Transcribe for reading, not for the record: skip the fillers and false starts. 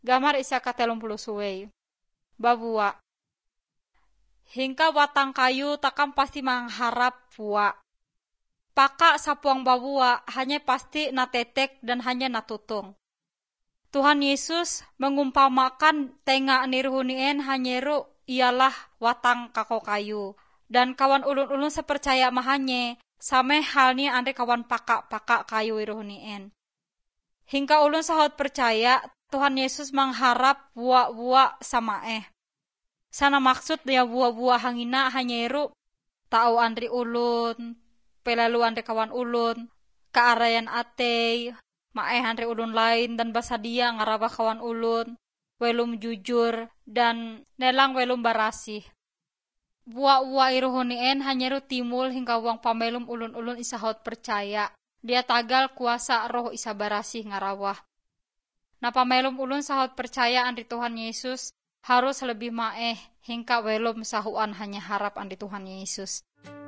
Gamar isa ka-30 suway. Babua. Hingka watang kayu takam pasti mengharap buah. Paka sapuang babua hanya pasti natetek dan hanya natutung. Tuhan Yesus mengumpamakan tenga niruhunien hanyeru ialah watang kako kayu. Dan kawan ulun-ulun sepercaya mahanye same halnya ande kawan paka kayu iruhunien. Hingga ulun sahut percaya Tuhan Yesus mengharap buah-buah sama Sana maksud dia buah-buah hangina hanyeru tau andri ulun, pelalu andri kawan ulun, kearayan atei, andri ulun lain dan basadia ngarabah kawan ulun, welum jujur dan nelang welum barasih. Buah-buah iruhunien hanyeru timul hingga uang pamelum ulun-ulun isahot percaya. Dia tagal kuasa roh isa barasih ngarawah. Nah pamelum ulun sahot percaya andri Tuhan Yesus harus lebih hingga welum sahuan hanya harap andi Tuhan Yesus.